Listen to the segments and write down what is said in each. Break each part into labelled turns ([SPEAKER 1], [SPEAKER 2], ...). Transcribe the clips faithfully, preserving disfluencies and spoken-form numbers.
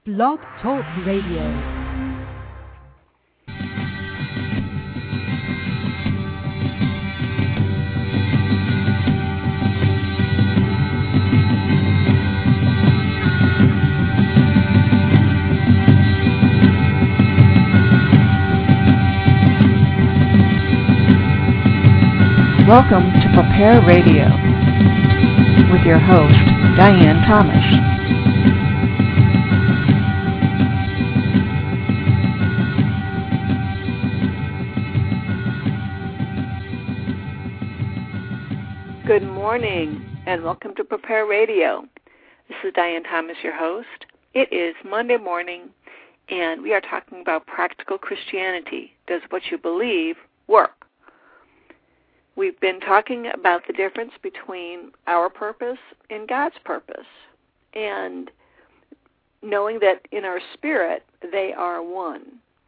[SPEAKER 1] Blog Talk Radio.
[SPEAKER 2] Welcome to Prepare Radio with your host, Diane Thomas.
[SPEAKER 3] Good morning and welcome to Prepare Radio. This is Diane Thomas, your host. It is Monday morning and we are talking about practical Christianity. Does what you believe work? We've been talking about the difference between our purpose and God's purpose, and knowing that in our spirit they are one.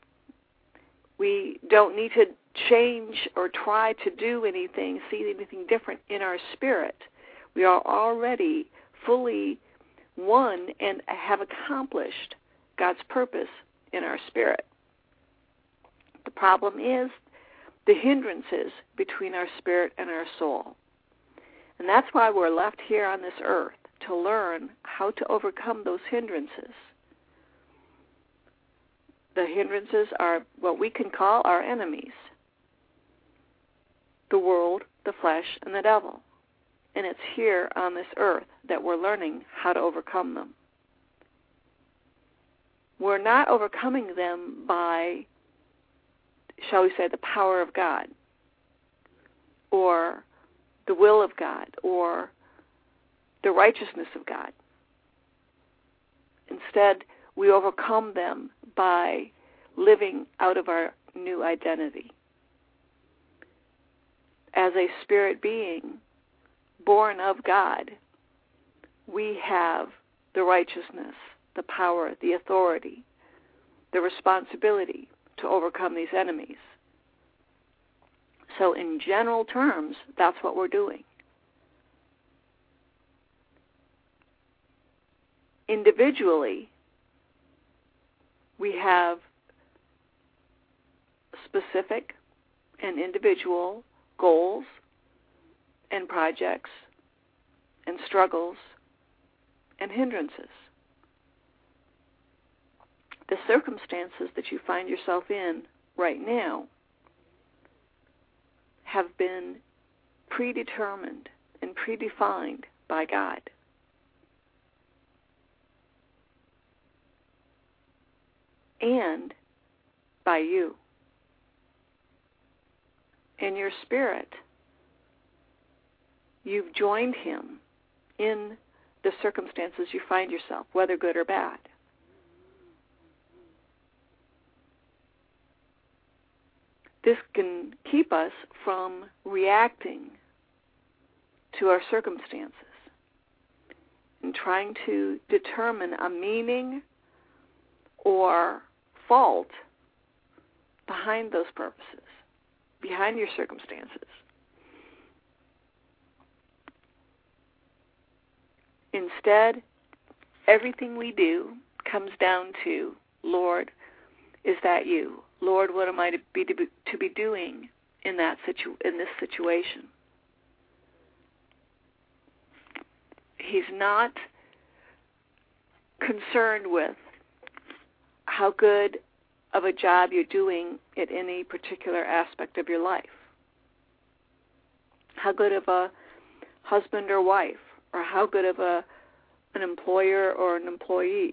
[SPEAKER 3] We don't need to change or try to do anything, see anything different in our spirit. We are already fully one and have accomplished God's purpose in our spirit. The problem is the hindrances between our spirit and our soul. And that's why we're left here on this earth, to learn how to overcome those hindrances. The hindrances are what we can call our enemies: the world, the flesh, and the devil. And it's here on this earth that we're learning how to overcome them. We're not overcoming them by, shall we say, the power of God, or the will of God, or the righteousness of God. Instead, we overcome them by living out of our new identity. As a spirit being born of God, we have the righteousness, the power, the authority, the responsibility to overcome these enemies. So in general terms, that's what we're doing. Individually, we have specific and individual goals and projects and struggles and hindrances. The circumstances that you find yourself in right now have been predetermined and predefined by God. And by you. In your spirit, you've joined Him in the circumstances you find yourself, whether good or bad. This can keep us from reacting to our circumstances and trying to determine a meaning or fault behind those purposes, behind your circumstances. Instead, everything we do comes down to, Lord, is that you? Lord, what am I to be to be, to be doing in that situ in this situation? He's not concerned with how good of a job you're doing at any particular aspect of your life, how good of a husband or wife, or how good of a an employer or an employee,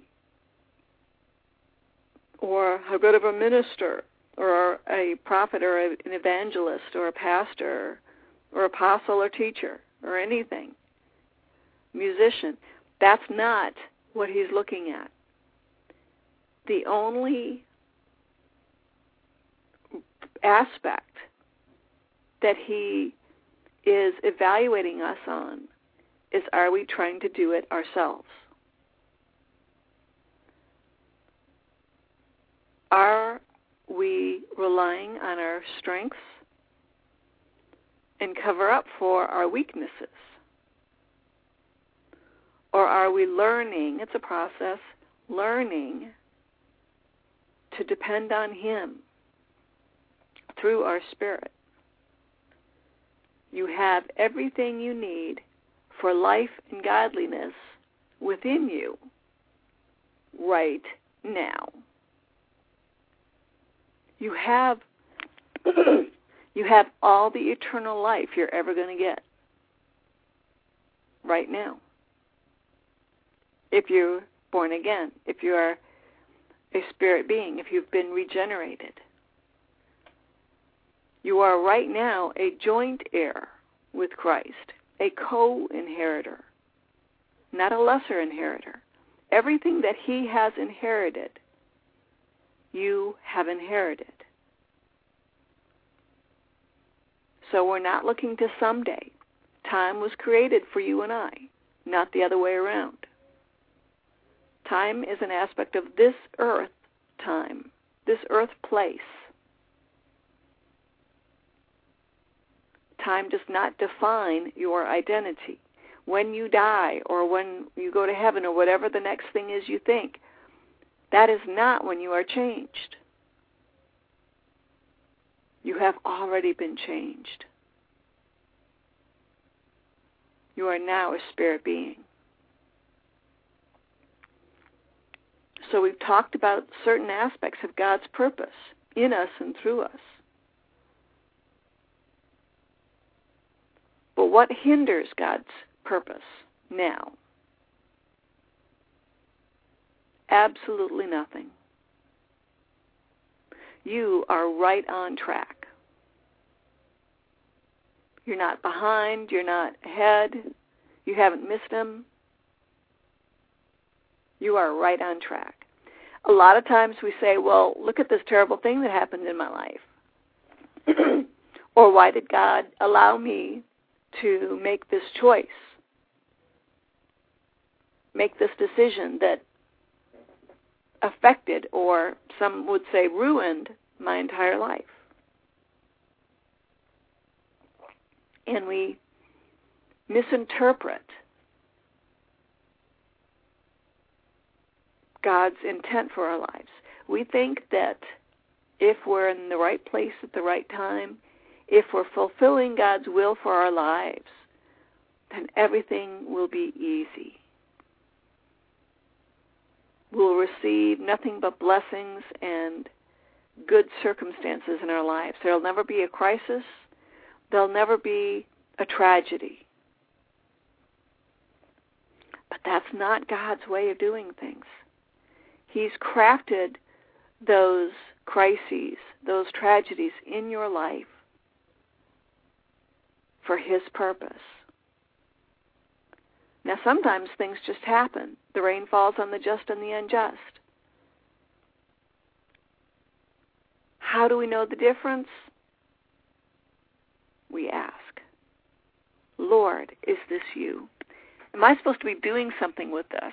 [SPEAKER 3] or how good of a minister, or a prophet, or an evangelist, or a pastor, or apostle, or teacher, or anything, musician. That's not what He's looking at. The only aspect that He is evaluating us on is, are we trying to do it ourselves? Are we relying on our strengths and cover up for our weaknesses? Or are we learning, it's a process, learning to depend on Him through our spirit, you have everything you need for life and godliness within you right now. You have you have all the eternal life you're ever going to get right now. If you're born again, if you are a spirit being, if you've been regenerated, you are right now a joint heir with Christ, a co-inheritor, not a lesser inheritor. Everything that He has inherited, you have inherited. So we're not looking to someday. Time was created for you and I, not the other way around. Time is an aspect of this earth time, this earth place. Time does not define your identity. When you die or when you go to heaven or whatever the next thing is you think, that is not when you are changed. You have already been changed. You are now a spirit being. So we've talked about certain aspects of God's purpose in us and through us. But what hinders God's purpose now? Absolutely nothing. You are right on track. You're not behind, you're not ahead, you haven't missed Him. You are right on track. A lot of times we say, well, look at this terrible thing that happened in my life. Or why did God allow me to make this choice, make this decision that affected, or some would say ruined, my entire life? And we misinterpret God's intent for our lives. We think that if we're in the right place at the right time, if we're fulfilling God's will for our lives, then everything will be easy. We'll receive nothing but blessings and good circumstances in our lives. There'll never be a crisis. There'll never be a tragedy. But that's not God's way of doing things. He's crafted those crises, those tragedies in your life for His purpose. Now, sometimes things just happen. The rain falls on the just and the unjust. How do we know the difference? We ask, Lord, is this you? Am I supposed to be doing something with this?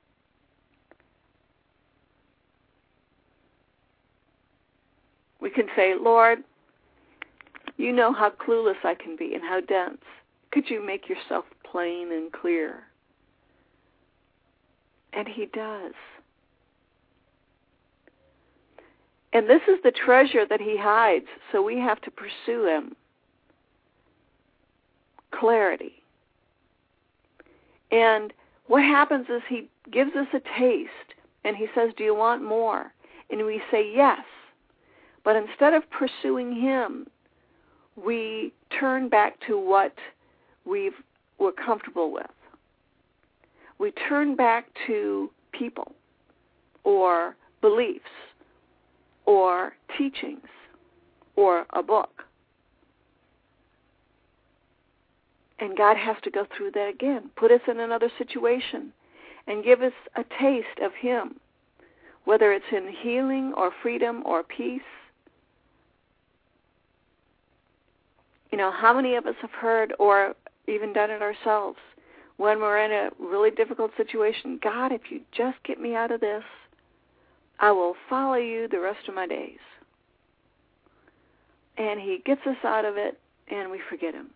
[SPEAKER 3] We can say, Lord, you know how clueless I can be and how dense. Could you make yourself plain and clear? And He does. And this is the treasure that He hides, so we have to pursue Him. Clarity. And what happens is He gives us a taste, and He says, do you want more? And we say yes. But instead of pursuing Him, we turn back to what we've, we're comfortable with. We turn back to people or beliefs or teachings or a book. And God has to go through that again, put us in another situation, and give us a taste of Him, whether it's in healing or freedom or peace. You know, how many of us have heard or even done it ourselves when we're in a really difficult situation? God, if you just get me out of this, I will follow you the rest of my days. And He gets us out of it, and we forget Him.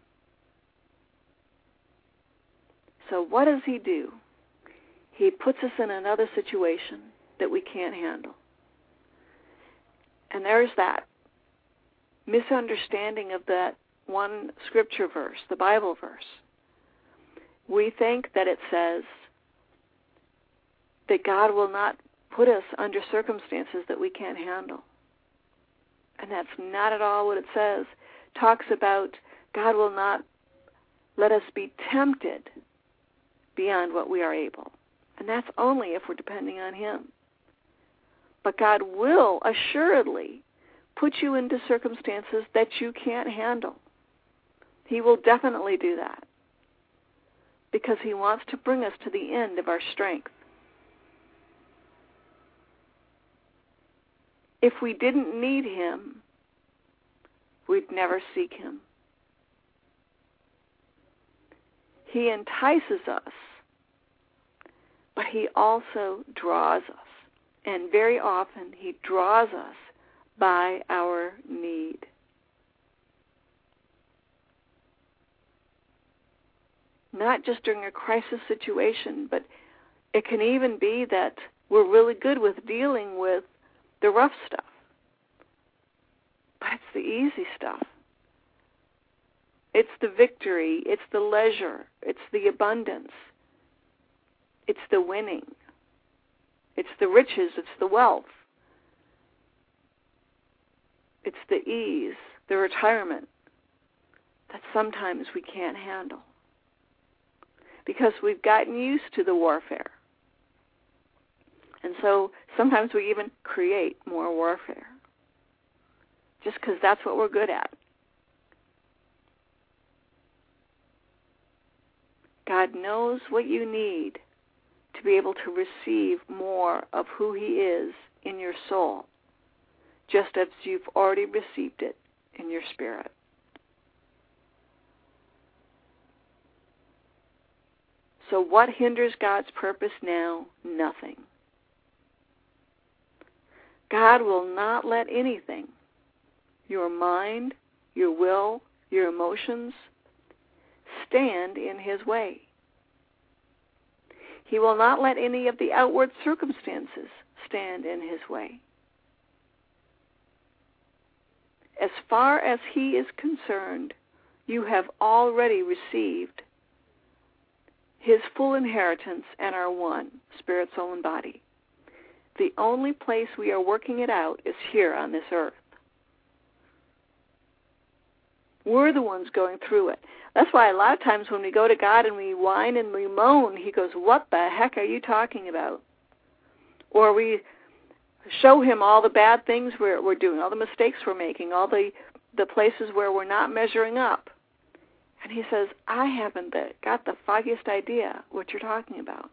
[SPEAKER 3] So what does He do? He puts us in another situation. that we can't handle. And there's that misunderstanding of that one scripture verse, the Bible verse. We think that it says that God will not put us under circumstances that we can't handle. And that's not at all what it says. It talks about God will not let us be tempted beyond what we are able. And that's only if we're depending on Him. But God will assuredly put you into circumstances that you can't handle. He will definitely do that because He wants to bring us to the end of our strength. If we didn't need Him, we'd never seek Him. He entices us, but He also draws us. And very often He draws us by our need. Not just during a crisis situation, but it can even be that we're really good with dealing with the rough stuff. But it's the easy stuff. It's the victory. It's the leisure. It's the abundance. It's the winning. It's the riches. It's the wealth. It's the ease, the retirement that sometimes we can't handle because we've gotten used to the warfare. And so sometimes we even create more warfare just because that's what we're good at. God knows what you need to be able to receive more of who He is in your soul, just as you've already received it in your spirit. So what hinders God's purpose now? Nothing. God will not let anything, your mind, your will, your emotions, stand in His way. He will not let any of the outward circumstances stand in His way. As far as He is concerned, you have already received His full inheritance and are one, spirit, soul, and body. The only place we are working it out is here on this earth. We're the ones going through it. That's why a lot of times when we go to God and we whine and we moan, He goes, what the heck are you talking about? Or we show Him all the bad things we're, we're doing, all the mistakes we're making, all the, the places where we're not measuring up. And He says, I haven't the, got the foggiest idea what you're talking about.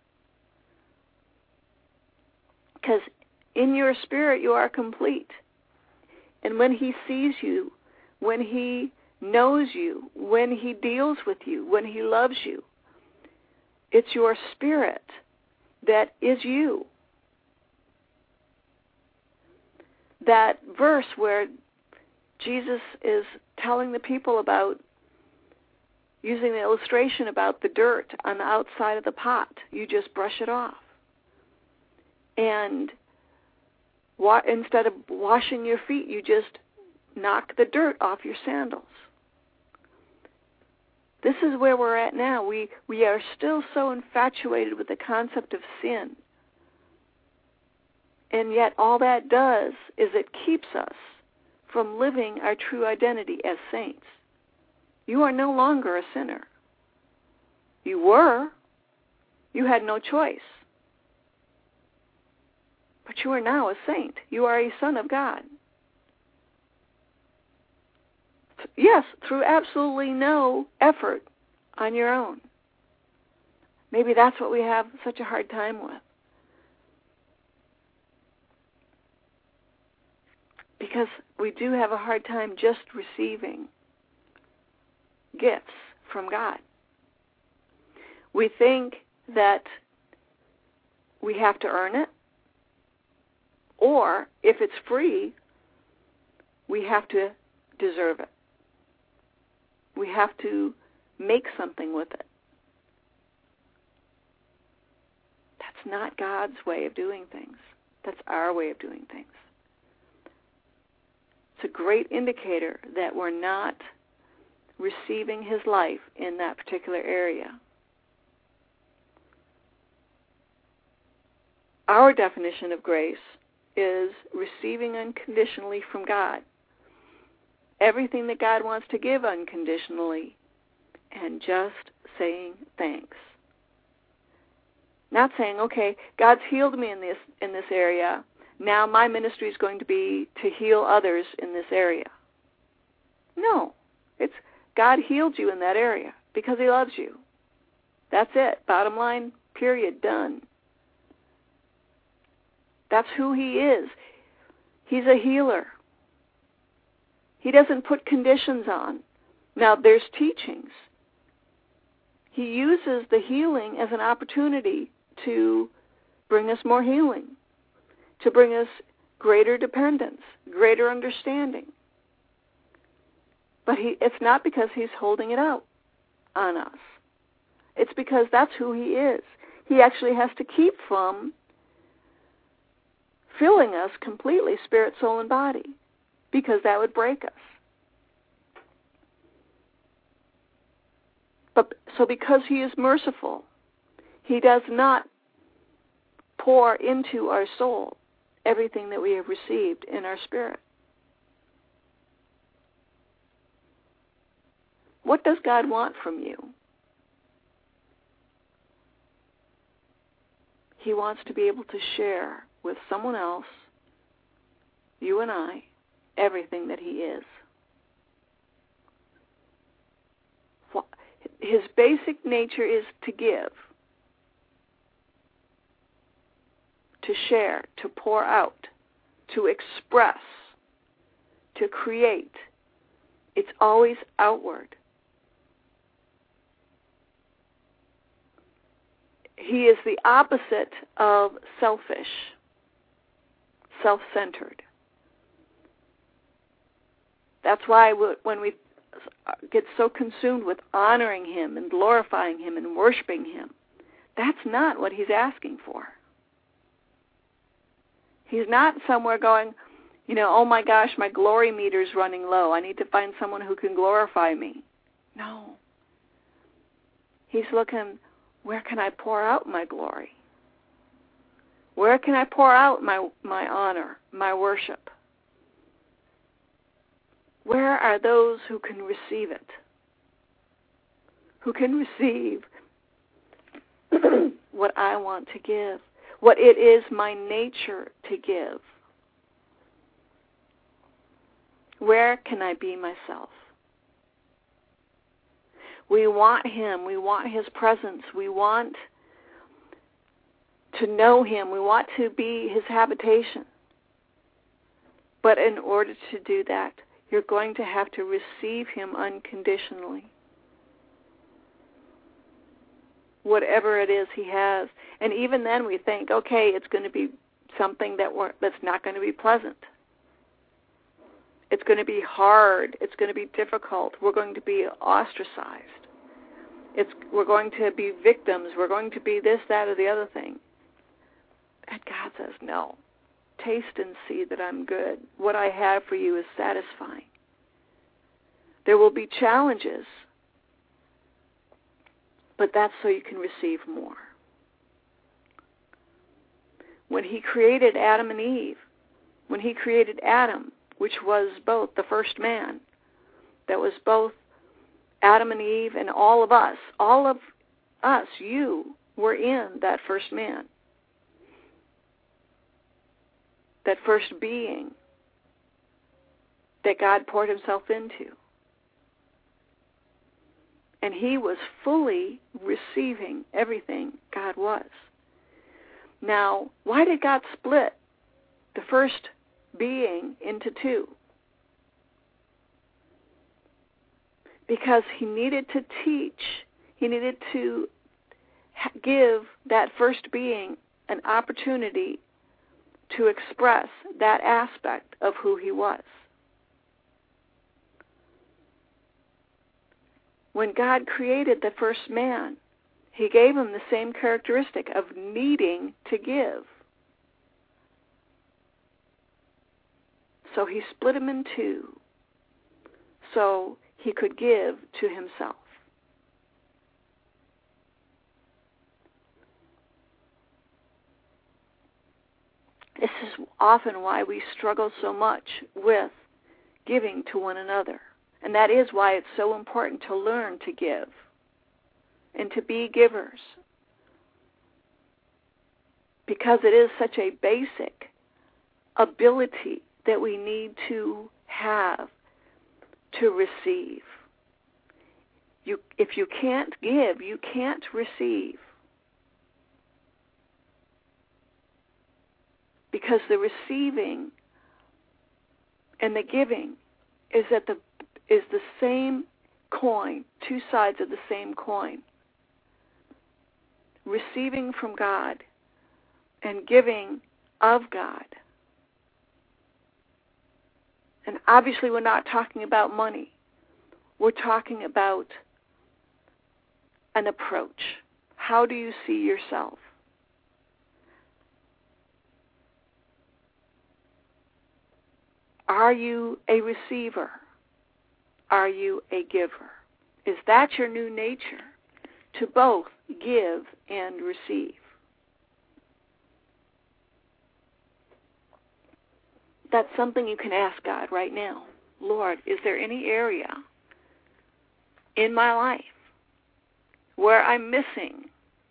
[SPEAKER 3] Because in your spirit you are complete. And when He sees you, when He knows you, when He deals with you, when He loves you, it's your spirit that is you. That verse where Jesus is telling the people about, using the illustration about the dirt on the outside of the pot, you just brush it off. And wa- instead of washing your feet, you just knock the dirt off your sandals. This is where we're at now. We we are still so infatuated with the concept of sin. And yet all that does is it keeps us from living our true identity as saints. You are no longer a sinner. You were. You had no choice. But you are now a saint. You are a son of God. Yes, through absolutely no effort on your own. Maybe that's what we have such a hard time with. Because we do have a hard time just receiving gifts from God. We think that we have to earn it, or if it's free, we have to deserve it. We have to make something with it. That's not God's way of doing things. That's our way of doing things. It's a great indicator that we're not receiving his life in that particular area. Our definition of grace is receiving unconditionally from God. Everything that God wants to give unconditionally, and just saying thanks. Not saying, okay, God's healed me in this in this area. Now my ministry is going to be to heal others in this area. No. It's God healed you in that area because he loves you. That's it. Bottom line, period, done. That's who he is. He's a healer. He doesn't put conditions on. Now, there's teachings. He uses the healing as an opportunity to bring us more healing, to bring us greater dependence, greater understanding. But he, it's not because he's holding it out on us. It's because that's who he is. He actually has to keep from filling us completely, spirit, soul, and body, because that would break us. But so because he is merciful, he does not pour into our soul everything that we have received in our spirit. What does God want from you? He wants to be able to share with someone else, you and I, everything that he is. His basic nature is to give, to share, to pour out, to express, to create. It's always outward. He is the opposite of selfish, self-centered. That's why when we get so consumed with honoring him and glorifying him and worshiping him, that's not what he's asking for. He's not somewhere going, you know, oh my gosh, my glory meter's running low. I need to find someone who can glorify me. No. He's looking, where can I pour out my glory? Where can I pour out my, my honor, my worship? Where are those who can receive it? Who can receive what I want to give, what it is my nature to give? Where can I be myself? We want him. We want his presence. We want to know him. We want to be his habitation. But in order to do that, you're going to have to receive him unconditionally. Whatever it is he has. And even then we think, okay, it's going to be something that we're, that's not going to be pleasant. It's going to be hard. It's going to be difficult. We're going to be ostracized. It's, we're going to be victims. We're going to be this, that, or the other thing. And God says, no. Taste and see that I'm good. What I have for you is satisfying. There will be challenges, but that's so you can receive more. When he created Adam and Eve, when he created Adam, which was both the first man, that was both Adam and Eve and all of us, all of us, you, were in that first man. That first being that God poured himself into. And he was fully receiving everything God was. Now, why did God split the first being into two? Because he needed to teach, he needed to give that first being an opportunity to express that aspect of who he was. When God created the first man, he gave him the same characteristic of needing to give. So he split him in two so he could give to himself. This is often why we struggle so much with giving to one another. And that is why it's so important to learn to give and to be givers. Because it is such a basic ability that we need to have to receive. You, if you can't give, you can't receive. Because the receiving and the giving is at the is the same coin, two sides of the same coin. Receiving from God and giving of God. And obviously we're not talking about money. We're talking about an approach. How do you see yourself? Are you a receiver? Are you a giver? Is that your new nature? To both give and receive. That's something you can ask God right now. Lord, is there any area in my life where I'm missing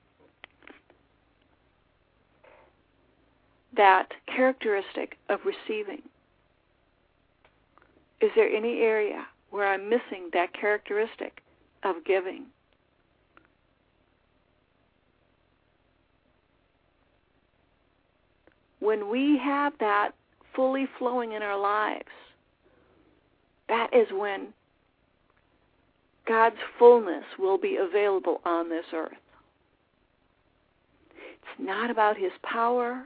[SPEAKER 3] that characteristic of receiving? Is there any area where I'm missing that characteristic of giving? When we have that fully flowing in our lives, that is when God's fullness will be available on this earth. It's not about His power,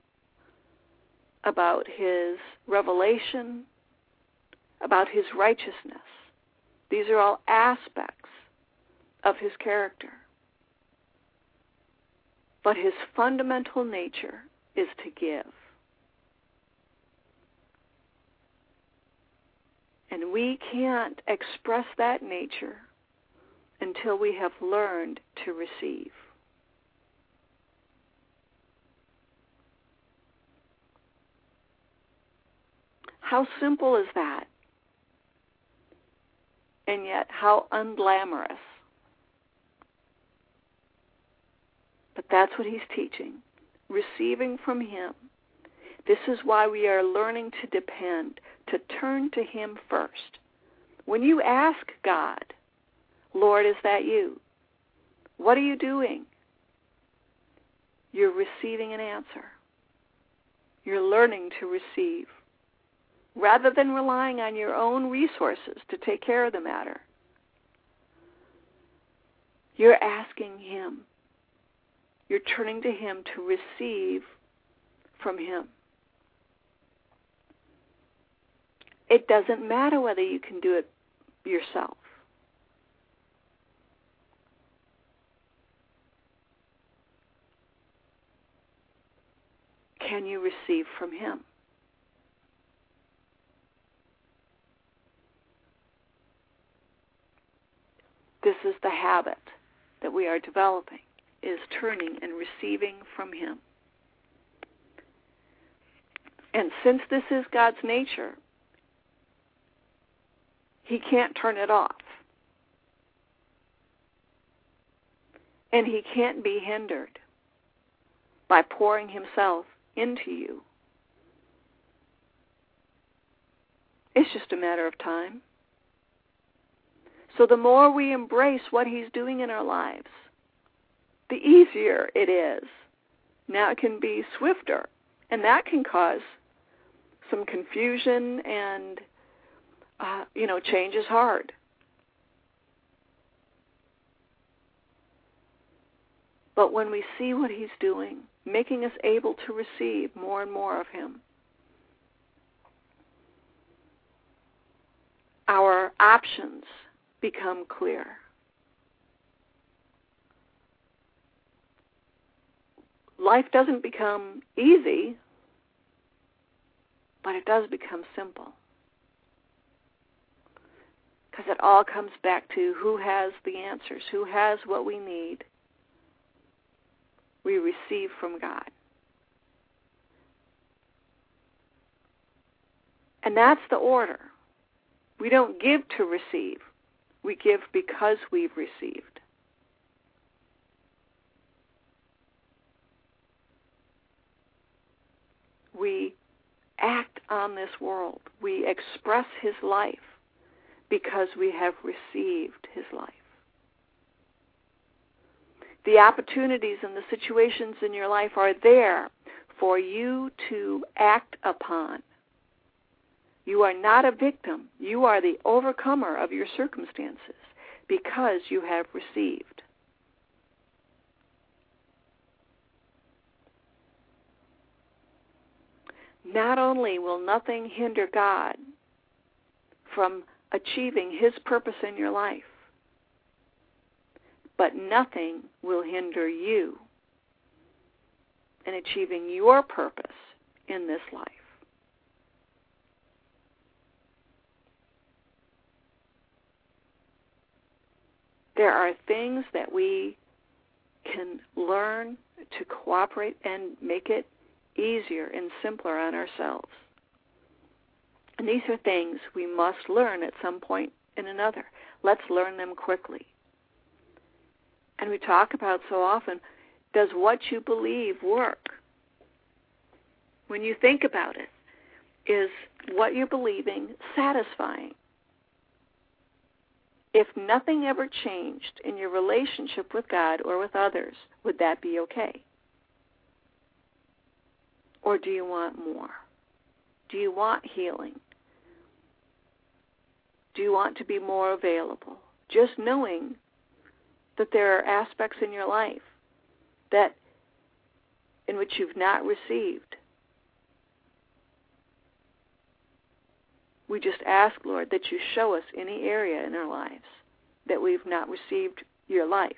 [SPEAKER 3] about His revelation, about His righteousness. These are all aspects of His character. But His fundamental nature is to give. And we can't express that nature until we have learned to receive. How simple is that? And yet how unglamorous. But that's what He's teaching. Receiving from Him. This is why we are learning to depend, to turn to Him first. When you ask God, Lord, is that you? What are you doing? You're receiving an answer. You're learning to receive. Rather than relying on your own resources to take care of the matter, you're asking Him. You're turning to Him to receive from Him. It doesn't matter whether you can do it yourself. Can you receive from Him? This is the habit that we are developing, is turning and receiving from Him. And since this is God's nature, He can't turn it off. And He can't be hindered by pouring Himself into you. It's just a matter of time. So the more we embrace what He's doing in our lives, the easier it is. Now it can be swifter, and that can cause some confusion and, uh, you know, change is hard. But when we see what He's doing, making us able to receive more and more of Him, our options become clear. Life doesn't become easy, But it does become simple. Because it all comes back to who has the answers, who has what we need. We receive from God. And that's the order. We don't give to receive. We give because we've received. We act on this world. We express His life because we have received His life. The opportunities and the situations in your life are there for you to act upon. You are not a victim. You are the overcomer of your circumstances because you have received. Not only will nothing hinder God from achieving His purpose in your life, but nothing will hinder you in achieving your purpose in this life. There are things that we can learn to cooperate and make it easier and simpler on ourselves. And these are things we must learn at some point in another. Let's learn them quickly. And we talk about so often, does what you believe work? When you think about it, is what you're believing satisfying? If nothing ever changed in your relationship with God or with others, would that be okay? Or do you want more? Do you want healing? Do you want to be more available? Just knowing that there are aspects in your life that in which you've not received. We just ask, Lord, that you show us any area in our lives that we've not received your life.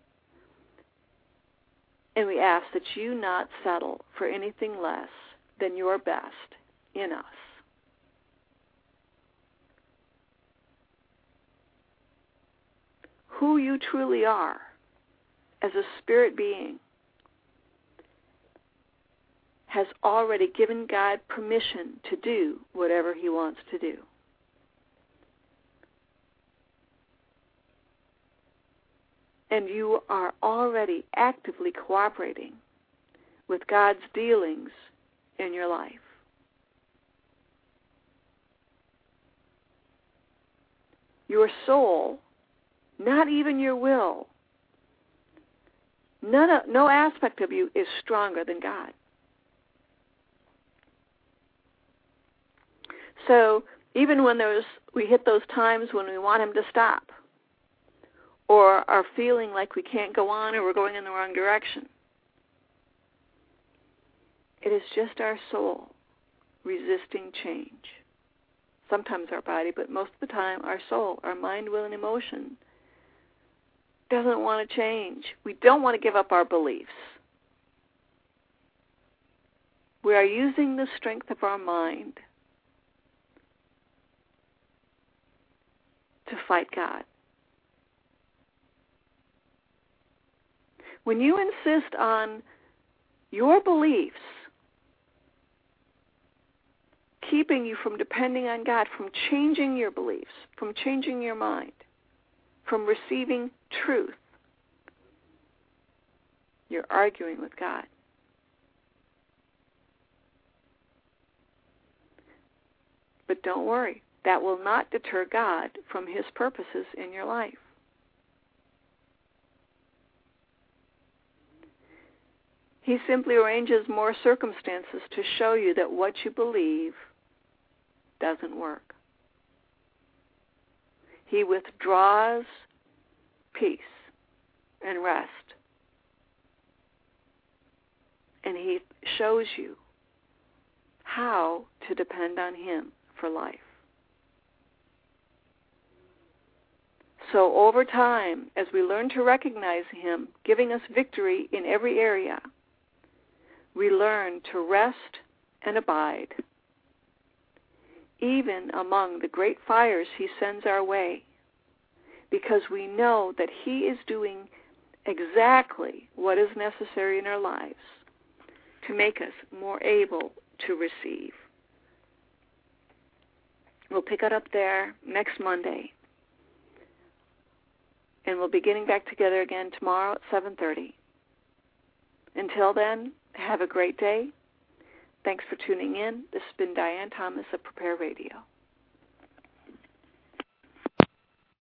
[SPEAKER 3] And we ask that you not settle for anything less than your best in us. Who you truly are as a spirit being has already given God permission to do whatever He wants to do. And you are already actively cooperating with God's dealings in your life. Your soul, not even your will, none of, no aspect of you is stronger than God. So even when there's, we hit those times when we want Him to stop, or are feeling like we can't go on or we're going in the wrong direction, it is just our soul resisting change. Sometimes our body, but most of the time our soul, our mind, will, and emotion doesn't want to change. We don't want to give up our beliefs. We are using the strength of our mind to fight God. When you insist on your beliefs keeping you from depending on God, from changing your beliefs, from changing your mind, from receiving truth, you're arguing with God. But don't worry, that will not deter God from His purposes in your life. He simply arranges more circumstances to show you that what you believe doesn't work. He withdraws peace and rest. And He shows you how to depend on Him for life. So over time, as we learn to recognize Him giving us victory in every area, we learn to rest and abide even among the great fires he sends our way, because we know that he is doing exactly what is necessary in our lives to make us more able to receive. We'll pick it up there next Monday. And we'll be getting back together again tomorrow at seven thirty. Until then, have a great day. Thanks for tuning in. This has been Diane Thomas of Prepare Radio.